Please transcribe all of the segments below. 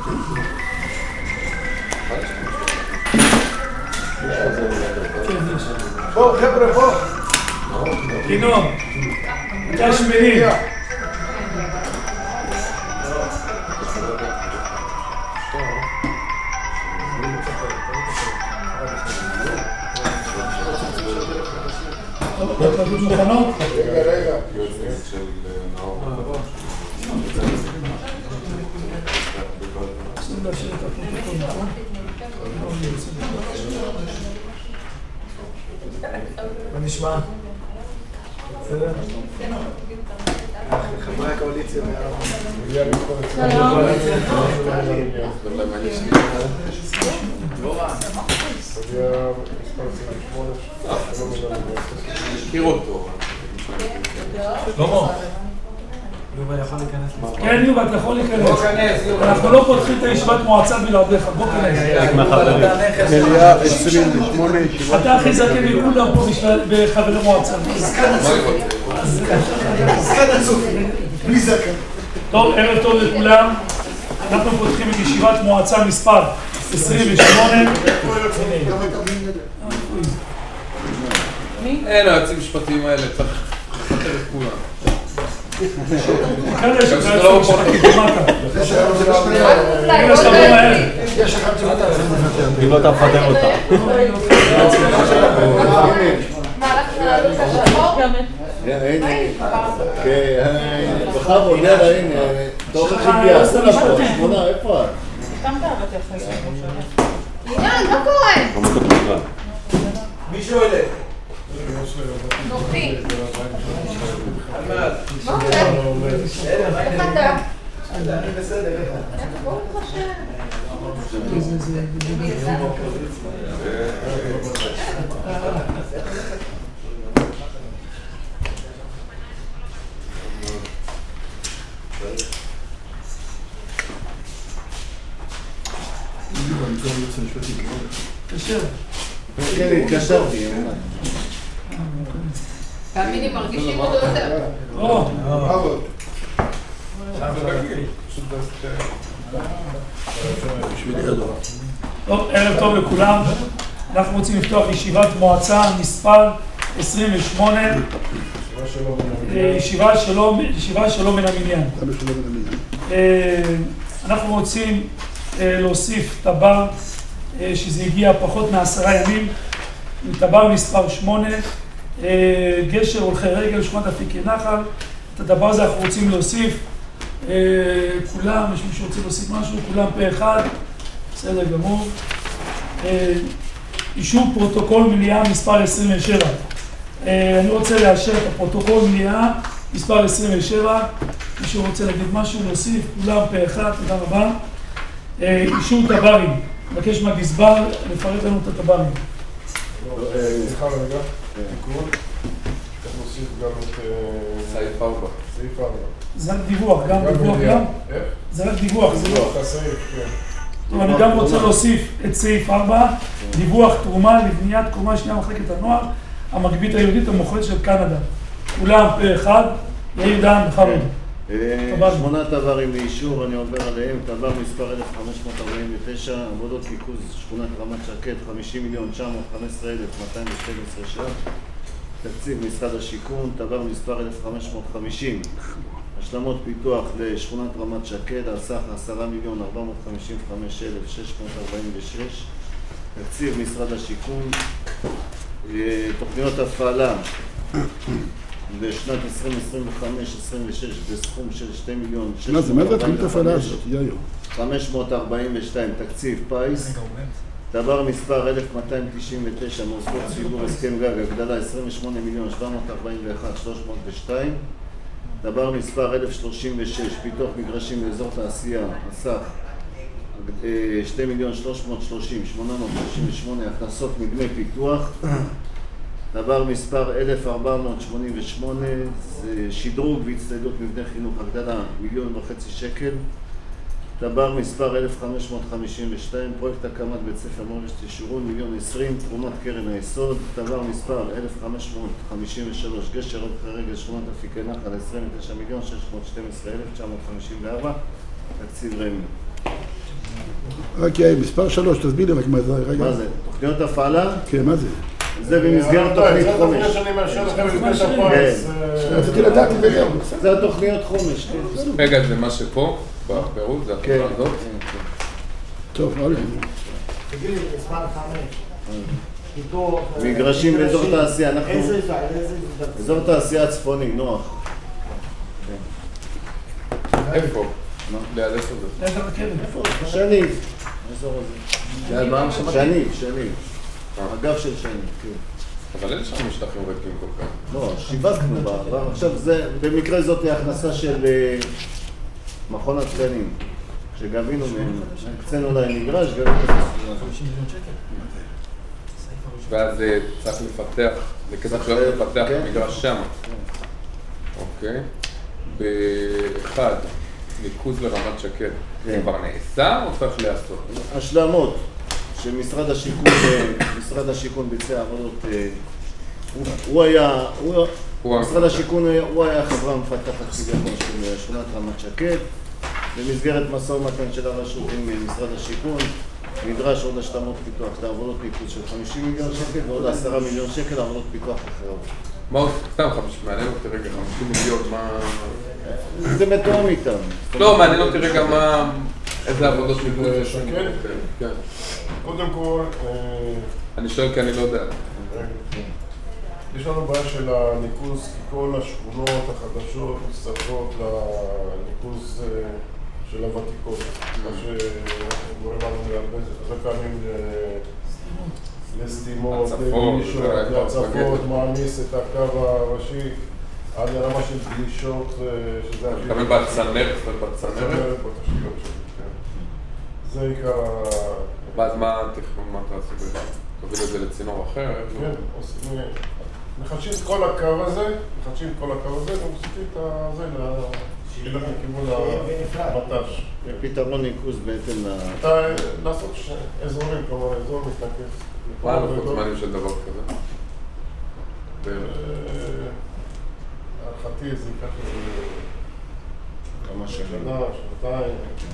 בוא, חבר'ה, בוא. כינום. אתה שמיני. תפדות מוכנות? רגע. מה נשמע? בסדר? חברי הקואליציה הכירו אותו. שלמה. יובה יכול להיכנס. כן יובה, אתה יכול להיכנס. אנחנו לא פותחים את הישיבת מועצה בלעדיך, בוא כנס. מליאה 28 ישיבות. אתה הכי זקן מכולם פה בחברי מועצה. בלי זקן. טוב, ערב טוב לכולם. אנחנו פותחים את ישיבת מועצה מספר 28. אין, היועצים המשפטיים האלה, צריך לפטר את כולם. כאלה שכאלה משפטית למטה. כאלה שלבוא מהר. אם אתה מפטר אותה. בכבוד, יאללה, הנה, טוב הגיע, שמונה, איפה את? עניין, מה קורה? מי שואלת? נוחי. מה איך אתה? אני בסדר. ברוך השם. כן, התקשרתי. תאמיני, מרגישים אותו יותר. טוב, ערב טוב לכולם. אנחנו רוצים לפתוח ישיבת מועצה מספר 28. ישיבה שלא מן המניין. אנחנו רוצים להוסיף טב"ר שזה הגיע פחות מ10 ימים, טב"ר מספר 8, גשר הולכי רגל, שכונת אפיקי נחל. את הדבר הזה אנחנו רוצים להוסיף. כולם, יש מישהו רוצה להוסיף משהו? כולם פה אחד, בסדר גמור. אישור פרוטוקול מליאה מספר 27. אני רוצה לאשר את הפרוטוקול מליאה מספר 27. מישהו רוצה להגיד משהו, להוסיף? כולם פה אחד, תודה רבה. אישור טב"רים. מבקש מהגזבר לפרט לנו את הטב"רים. סליחה רגע, תיקון. צריך להוסיף גם את סעיף 4. סעיף 4. זה רק דיווח, גם דיווח גם? איך? זה רק דיווח, זה לא. הסעיף, כן. טוב, אני גם רוצה להוסיף את סעיף 4, דיווח תרומה לבניית קומה שנייה מחלקת הנוער, המגבית היהודית המאוחדת של קנדה. כולם פה אחד, יאיר דן, בכבוד. 8 טב"רים לאישור, אני עובר עליהם. טב"ר מספר 1549, עבודות ניקוז שכונת רמת שקד, 50,915,212 ש"ח. תקציב משרד השיכון. טב"ר מספר 1550, השלמות פיתוח לשכונת רמת שקד, על סך 10,455,646. תקציב משרד השיכון. תוכניות הפעלה בשנת 2025-26 בסכום של 2,642,542. תקציב פייס. טב"ר מספר 1299, מוסדות ציבור הסכם גג, הגדלה 28,741,302. טב"ר מספר 1036, פיתוח מגרשים באזור תעשייה, הסך 2,330,838, הכנסות מדמי פיתוח. טב"ר מספר 1488, זה שדרוג והצטיידות מבני חינוך, הגדלה 1,500,000 שקל. טב"ר מספר 1552, פרויקט הקמת בית ספר מורשת ישורון, 1,020,000, תרומת קרן היסוד. טב"ר מספר 1553, גשר הולכי רגל שכונת אפיקי נחל, 29,612,954, תקציב רמ"י. רק מספר 3, תסביר לי רק מה זה. מה זה? תוכניות הפעלה? כן, מה זה? זה במסגרת תוכנית חומש. זה התוכניות שאני מאשר לכם לפני הפרס. רציתי לדעת אם זה גם. זה התוכניות חומש. רגע, זה מה שפה, בפירוט, זה התוכניה הזאת? טוב, הלאה. תגיד לי, מספר 5. מגרשים באזור תעשייה, אנחנו... אזור תעשייה צפוני, נוח. איפה? ליד איפה זה? ליד הרכבת. שניב. האזור הזה. ליד מה המשמעתי? שניב. אגף של שניב, כן. אבל אין שם משטחים ריקים כל כך. לא, שיווקנו בעבר. עכשיו, במקרה זאת היא הכנסה של מכון התקנים. שגבינו מהם, הקצינו להם מגרש, גבינו את הסביבה. ואז צריך לפתח, לכסף שלנו לפתח את המגרש שם. אוקיי. באחד, ניקוז לרמת שקד. זה כבר נעשה או צריך לעשות? השלמות שמשרד השיכון ביצע עבודות, משרד השיכון הוא היה החברה המפתחת כביכול של שכונת רמת שקד. במסגרת משא ומתן של הרשות עם משרד השיכון נדרש עוד השלמות פיתוח לעבודות ניקוז של 50 מיליון שקל ועוד 10 מיליון שקל לעבודות פיתוח אחרות. מה עוד? סתם 50, מעניין אותי רגע, 50 מיליון, מה... זה מתואם איתם. לא, מעניין אותי רגע מה... איזה עבודות ניקוז יש לנו. כן. קודם כל... אני שואל כי אני לא יודע. יש לנו בעיה של הניקוז, כי כל השכונות החדשות מצטרפות לניקוז של הוותיקות. מה שגורם לנו הרבה פעמים לסתימות, להצפות, מעמיס את הקו הראשי עד לרמה של גלישות, שזה הכי... אתה מתכוון בצנרת? בצנרת? בתשתיות שלי, כן. זה עיקר ה... ואז מה התכנון, מה אתה עושה בזה? תוביל את זה לצינור אחר? כן, מחדשים את כל הקו הזה, ומוסיפים את זה לכיוון המט"ש. פתרון ניקוז בעצם לעשות אזורים, כלומר אזור מתנקף. מה הלוחות זמנים של דבר כזה? להערכתי זה ייקח כמה שנים. שנה, שנתיים.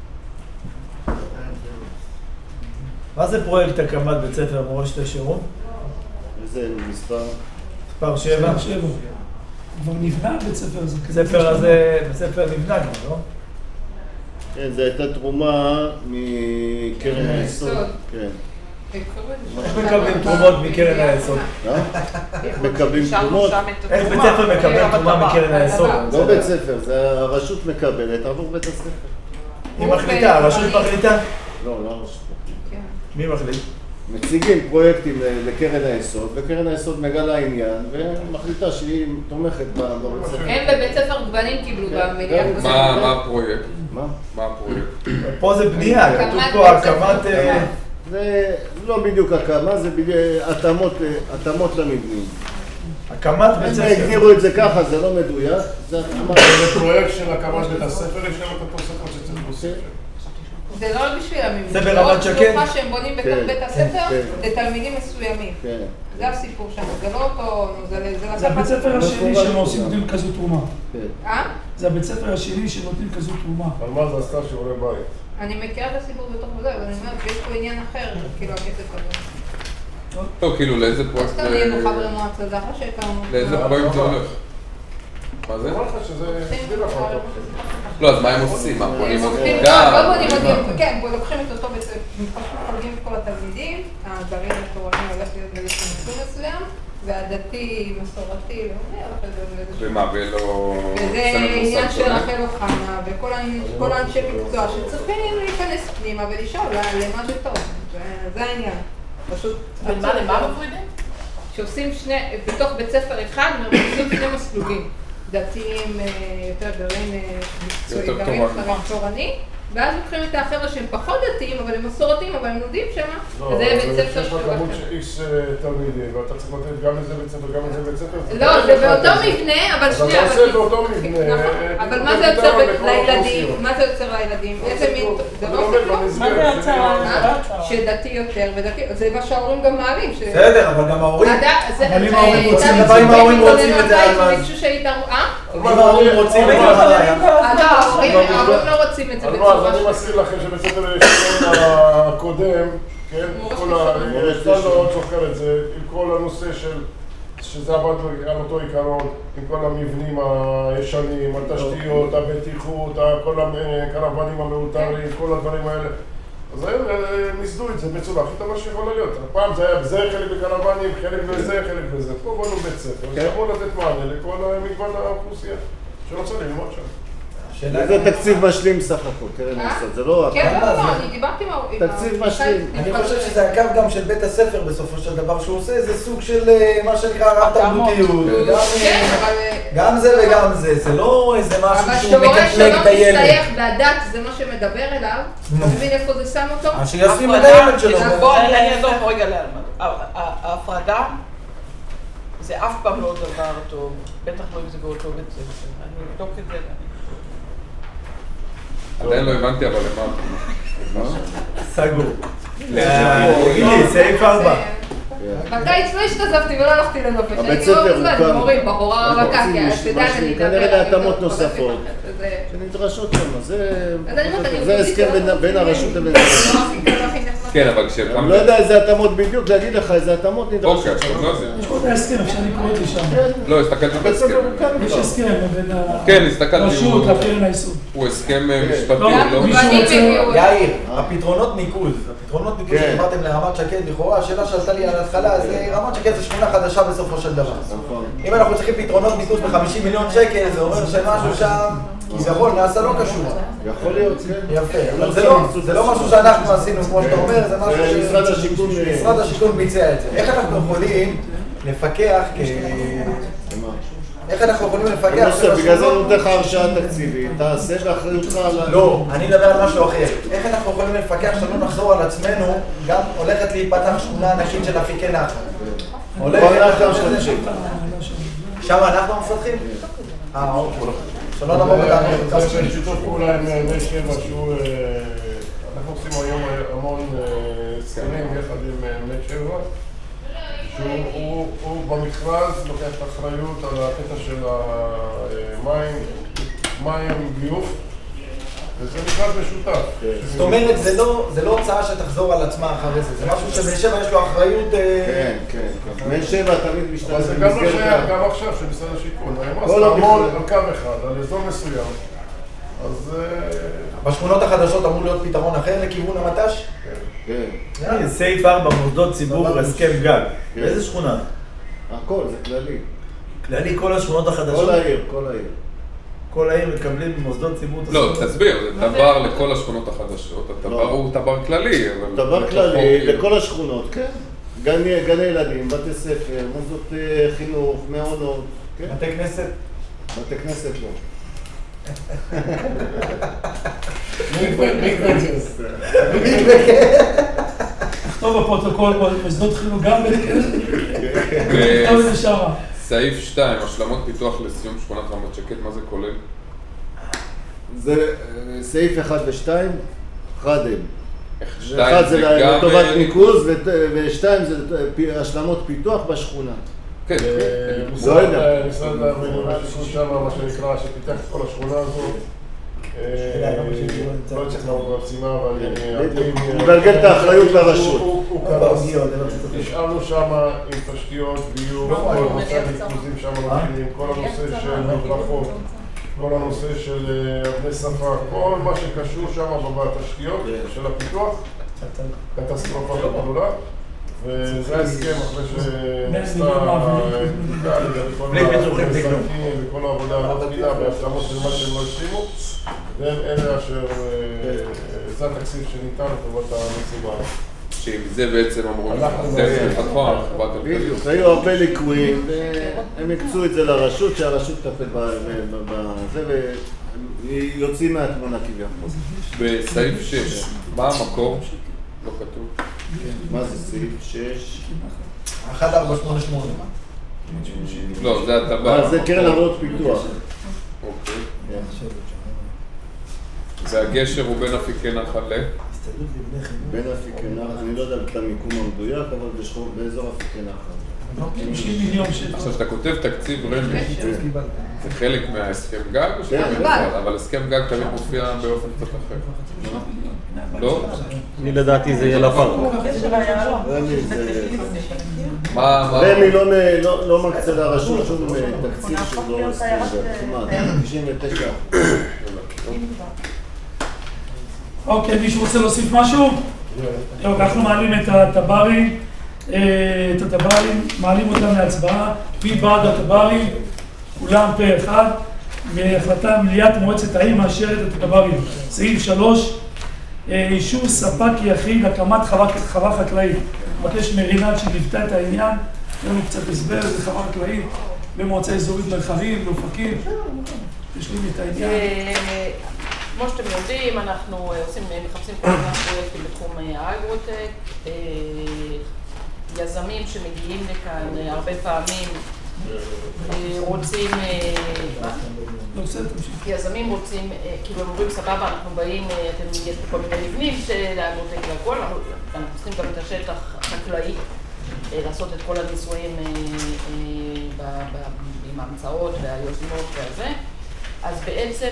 מה זה פרויקט הקמת בית ספר מורשת השרון? איזה מספר? מספר 7. כבר נבנה בית ספר הזה. בית ספר נבנה כבר, לא? כן, זו הייתה תרומה מקרן היסוד. כן. איך מקבלים תרומות מקרן היסוד? איך מקבלים תרומות? איך בית ספר מקבל תרומה מקרן היסוד? לא בית ספר, זה הרשות מקבלת עבור בית הספר. היא מחליטה, הרשות מחליטה? לא, לא הרשות. מי מחליט? מציגים פרויקטים לקרן היסוד, וקרן היסוד מגלה עניין ומחליטה שהיא תומכת בבית ספר. הם בבית ספר גוונים קיבלו במליאה. מה הפרויקט? מה הפרויקט? פה זה בנייה, כתוב פה הקמת... זה לא בדיוק הקמה, זה התאמות למבנים. הקמת בית ספר. הם הגדירו את זה ככה, זה לא מדויק. זה פרויקט של הקמת בית הספר, יש לנו את התוספות שצריך להוסיף. זה לא רק בשביל המבנים. זה ברמת שקד? זה שלוחה שהם בונים בתוך בית הספר לתלמידים מסוימים. זה הסיפור שם, זה לא אותו... זה הבית ספר השני שנותנים כזו תרומה. אה? זה הבית ספר השני שנותנים כזו תרומה. על מה זה עשתה שיעורי בית? אני מכירה את הסיפור בתוך זה, אבל אני אומרת שיש פה עניין אחר, כאילו הכסף הזה. לא, כאילו לאיזה פרויקט... סתם נהיינו חברי מועצה, זה אחרי שהקמנו. לאיזה פרויקט זה הולך? מה זה? אני אומר לך שזה... לא, אז מה הם עושים? מה, בונים עוד לא גן? בונים עוד גן, כן, לוקחים את אותו בית ספר, מפלגים את כל התלמידים, הגרעין התורני הולך להיות באיזשהו מסלול מסוים, והדתי, מסורתי, ומה, ולא... וזה עניין של רחל אוחנה, וכל האנשי מקצוע שצריכים להיכנס פנימה ולשאול למה זה טוב, זה העניין. פשוט... למה מפרידים? שעושים בתוך בית ספר אחד, עושים שני מסלולים. דתיים, יותר גרעין מקצועי, גרעין תורני, ואז לוקחים את האחר שהם פחות דתיים, אבל הם מסורתיים, אבל הם לומדים שם, וזה בית ספר שלו. לא, יש תלמידים, ואתה צריך לתת גם לזה בית ספר, גם לזה בית ספר. לא, זה באותו מבנה, אבל שנייה. אתה עושה באותו מבנה. אבל מה זה יוצר לילדים? מה זה יוצר לילדים? איזה מין... זה לא עושה כלום? מה זה יוצר? שדתי יותר ודתי, זה מה שההורים גם מעלים. בסדר, אבל גם ההורים. אבל אם ההורים רוצים את זה על מה? ההורים רוצים את זה. ההורים לא רוצים את זה בצורה אז אני מזכיר לכם שבית ספר השכון הקודם, כן, כל עוד זוכר את זה, עם כל הנושא שזה עבד על אותו עיקרון, עם כל המבנים הישנים, התשתיות, הבטיחות, כל הקרוונים המאולתרים, כל הדברים האלה. אז הם ניסדו את זה בצורה הכי טובה שיכולה להיות. הפעם זה היה בזה חלק בקרוונים, חלק בזה, חלק בזה. פה בנו בית ספר, שאמור לתת מענה לכל מגוון האוכלוסייה שרוצה ללמוד שם. זה תקציב משלים סך הכל, קרן היסוד, זה לא... כן, לא, אני דיברתי עם ההורים. תקציב משלים. אני חושב שזה הקו גם של בית הספר בסופו של דבר שהוא עושה, זה סוג של מה שנקרא רב תרבותיות. גם זה וגם זה, זה לא איזה משהו שהוא מקטלג את הילד. אבל כשמורה שלא מסתייך בדת, זה מה שמדבר אליו, אתה מבין איפה זה שם אותו? שישים את הילד שלו. בוא, אני אעזור פה רגע לאלמן. ההפרדה זה אף פעם לא דבר טוב, בטח לא אם זה באותו בית ספר. אני אבדוק את זה. עדיין לא הבנתי, אבל למה? סגור. תגידי, סעיף 4. בקיץ לא השתזפתי ולא הלכתי לנופש. הבית ספר הוקם. מורים, בחורה רווקה, כי אתה יודע, אני אדבר. כנראה להתאמות נוספות שנדרשות שם, זה הסכם בין הרשות לבין הרשות. כן, אבל כשהם... אני לא יודע איזה התאמות בדיוק, להגיד לך איזה התאמות נדרשות. אוקיי, עכשיו לא זה. יש פה את ההסכם, אפשר לקרוא את זה שם. לא, הסתכלתי בהסכם. יש הסכם בין כן, הסתכלתי. הרשות לקרן היסוד. הוא הסכם משפטי, לא? יאיר, הפתרונות ניקוז שדיברתם לרמת שקד, לכאורה השאלה שעלתה לי על ההתחלה, רמת שקד זה שכונה חדשה בסופו של דבר. אם אנחנו צריכים פתרונות ניקוז ב-50 מיליון שקל, זה אומר שמשהו שם, כביכול נעשה לא קשור. יכול להיות, כן. יפה, אבל זה לא משהו שאנחנו עשינו, כמו שאתה אומר, זה משהו שמשרד השיכון ביצע את זה. איך אנחנו יכולים לפקח בגלל זה נותן לך הרשאה תקציבית, תעשה באחריותך על... לא, אני מדבר על משהו אחר. איך אנחנו יכולים לפקח שלא נחזור על עצמנו, גם הולכת להיפתח שכונה ענקית של אפיקי נחל. שם אנחנו מפתחים? אוקיי. שלא נבוא בדעת. זה שיתוף פעולה עם מי שבע שהוא... אנחנו עושים היום המון סקרים יחד עם מי שבע. שהוא במכרז לוקח את האחריות על הקטע של המים ביוב, וזה מכרז משותף. זאת אומרת, זה לא הוצאה שתחזור על עצמה אחרי זה, זה משהו שבני שבע יש לו אחריות... כן, כן. בני שבע תמיד משתתף. אבל זה גם לא שייך, גם עכשיו של משרד השיכון. המון על קו אחד, על אזור מסוים. אז... בשכונות החדשות אמור להיות פתרון אחר לכיוון המט"ש? כן. סעיף 4, מוסדות ציבור והסכם גג. באיזה שכונה? הכל, זה כללי. כללי כל השכונות החדשות? כל העיר, כל העיר. כל העיר מקבלים במוסדות ציבור? לא, תסביר, זה דבר לכל השכונות החדשות. הדבר הוא דבר כללי. דבר כללי לכל השכונות, כן. גני ילדים, בתי ספר, מוסדות חינוך, מעונות. בתי כנסת? בתי כנסת לא. תכתוב בפרוטוקול, מוסדות חינוך גם תכתוב את זה שמה. סעיף 2, השלמות פיתוח לסיום שכונת רמת שקד, מה זה כולל? זה סעיף 1 ו-2, אחד הם. אחד זה לטובת ניקוז, ו-2 זה השלמות פיתוח בשכונה. כן. משרד הבינוי והשיכון שם, מה שנקרא, שפיתח את כל השכונה הזו. לא צריך לעבור במשימה, אבל... הוא מגלגל את האחריות לרשות. הוא קרס. נשארנו שם עם תשתיות, ביוב, כל הנושא הניקוזים שם מתחילים, כל הנושא של מדרכות, כל הנושא של אבני שפה, כל מה שקשור שם בתשתיות של הפיתוח, קטסטרופה גדולה. וזה ההסכם אחרי שנעשתה בדיקה לגבי כל הנזקים וכל העבודה המתחילה והשלמות של מה שהם לא השלימו, והם אלה אשר זה התקציב שניתן לטובת המשימה. שעם זה בעצם אמורים לחזק לפתוח חברה כלכלית. היו הרבה ליקויים והם הקצו את זה לרשות, שהרשות תטפל בזה ויוצאים מהתמונה כביכול. בסעיף 6, מה המקור? לא כתוב. מה זה סעיף 6? 1488. לא, זה הטבע. זה קרן עבודות פיתוח. אוקיי. והגשר הוא בין אפיקי נחל ל? בין אפיקי נחל, אני לא יודע את המיקום המדויק, אבל באזור אפיקי נחל. 50 מיליון שקל. עכשיו, כשאתה כותב תקציב רמ"י, זה חלק מההסכם גג או שזה בנפרד? אבל הסכם גג תמיד מופיע באופן קצת אחר. לא? אני לדעתי זה יהיה לפארק. רמ"י לא מקצה לרשות שום תקציב שלו, כמעט 99%. אוקיי, מישהו רוצה להוסיף משהו? אנחנו מעלים את הטברים, מעלים אותם להצבעה. מי בעד הטברים? כולם פה אחד. בהחלטה מליאת מועצת העיר מאשרת את הטברים. סעיף 3, אישור ספק יחיד הקמת חווה חקלאית. מבקש מרינת שליוותה את העניין, יש לנו קצת הסבר, זה חווה חקלאית במועצה אזורית מרחבים, באופקים. תשלים את העניין. כמו שאתם יודעים, אנחנו מחפשים כל מיני פרויקטים בתחום האגרוטק. יזמים שמגיעים לכאן הרבה פעמים רוצים, יזמים רוצים, כאילו הם אומרים סבבה, אנחנו באים, יש כל מיני מבנים של האגרוטק והכל, אנחנו צריכים גם את השטח החקלאי, לעשות את כל הניסויים עם ההמצאות והיוזמות והזה. אז בעצם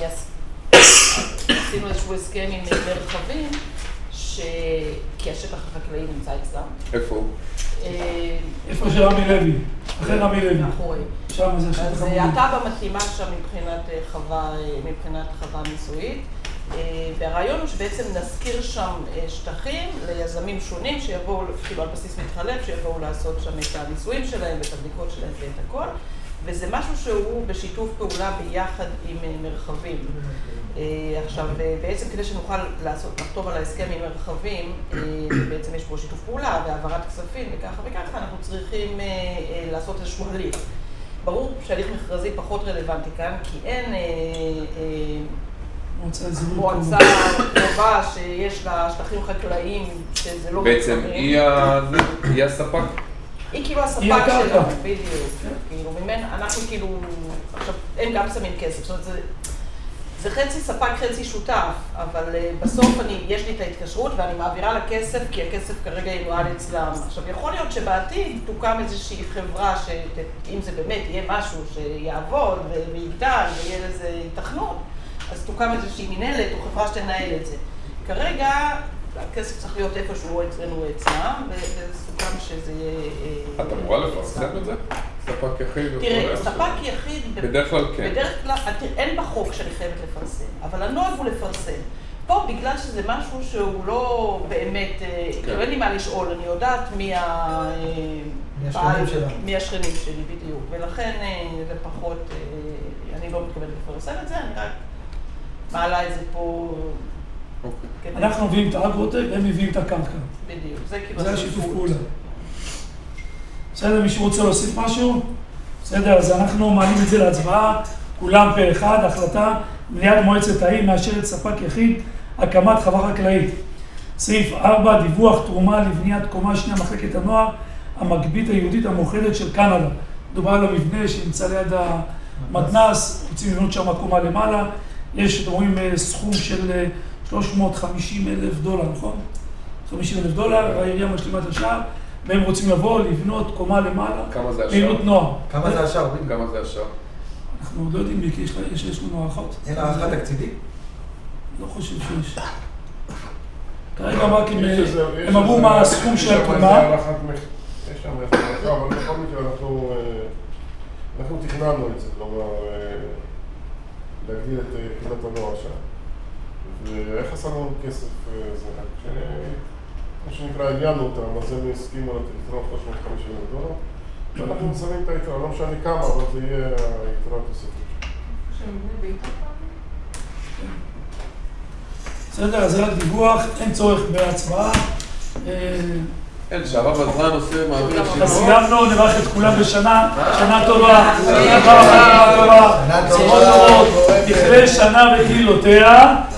עשינו איזשהו הסכם עם מרחבים, כי השטח החקלאי נמצא אצלם. איפה הוא? איפה שרמי לוי, אחרי רמי לוי. מאחורי. שם זה השטח המוביל. אז התב"ע מתאימה שם מבחינת חווה ניסויית. והרעיון הוא שבעצם נזכיר שם שטחים ליזמים שונים שיבואו, כאילו על בסיס מתחלף, שיבואו לעשות שם את הניסויים שלהם ואת הבדיקות שלהם ואת הכל. וזה משהו שהוא בשיתוף פעולה ביחד עם מרחבים. עכשיו, בעצם כדי שנוכל לחתום על ההסכם עם מרחבים, בעצם יש פה שיתוף פעולה והעברת כספים וככה וככה, אנחנו צריכים לעשות איזשהו הליך. ברור שהליך מכרזי פחות רלוונטי כאן, כי אין מועצה קרובה שיש לה שטחים חקלאיים שזה לא... בעצם היא הספק? היא כאילו הספק שלנו, בדיוק. כאילו, אנחנו כאילו, עכשיו, הם גם שמים כסף, זאת אומרת, זה חצי ספק, חצי שותף, אבל בסוף יש לי את ההתקשרות ואני מעבירה לה כסף, כי הכסף כרגע ינוהל אצלם. עכשיו, יכול להיות שבעתיד תוקם איזושהי חברה, שאם זה באמת יהיה משהו שיעבוד ויגדל ויהיה לזה התכנות, אז תוקם איזושהי מנהלת או חברה שתנהל את זה. כרגע, הכסף צריך להיות איפשהו אצלנו אצלם, וסוכם שזה יהיה... את אמורה לפרסם את זה? ספק יחיד? תראה, ספק יחיד... בדרך כלל כן. בדרך כלל, אין בחוק שאני חייבת לפרסם, אבל הנוהג הוא לפרסם. פה, בגלל שזה משהו שהוא לא באמת... כאילו אין לי מה לשאול, אני יודעת מי השכנים שלי בדיוק, ולכן זה פחות... אני לא מתכוונת לפרסם את זה, אני רק מעלה את זה פה... אנחנו מביאים את האגרוטק, הם מביאים את הקרקע. בדיוק, זה השיתוף פעולה. בסדר, מישהו רוצה להוסיף משהו? בסדר, אז אנחנו מעלים את זה להצבעה, כולם פה אחד, החלטה, מליאת מועצת העיר מאשרת ספק יחיד, הקמת חווה חקלאית. סעיף 4, דיווח תרומה לבניית קומה שנייה מחלקת הנוער, המגבית היהודית המאוחדת של קנדה. מדובר על המבנה שנמצא ליד המתנ"ס, רוצים לבנות שם קומה למעלה, יש, אתם רואים, סכום של $350,000, נכון? $50,000, והעירייה משלימה את השאר, והם רוצים לבוא, לבנות קומה למעלה. כמה זה השאר? פעילות נוער. כמה זה השאר? כמה זה השאר? אנחנו עוד לא יודעים, כי יש לנו הערכות. אין הערכה תקציבית? לא חושב שיש. כרגע רק הם אמרו מה הסכום של הקומה. יש שם הערכה, אבל בכל מקרה אנחנו תכננו את זה, כלומר, להגדיל את יחידת הנוער שם. ואיך עשינו כסף זה? מה שנקרא, עניינו אותם, אז הם הסכימו לתקרוב $350,000, ואנחנו נסמים את היתרה, לא משנה כמה, אבל זה יהיה היתרה תוספת. בסדר, אז זה הדיווח, אין צורך בהצבעה. אין, שעבר בזמן עושה מעביר אז שימור. סיימנו, נברך את כולם בשנה, שנה טובה, שנה טובה, שנה טובה, נכלה שנה וקהילותיה.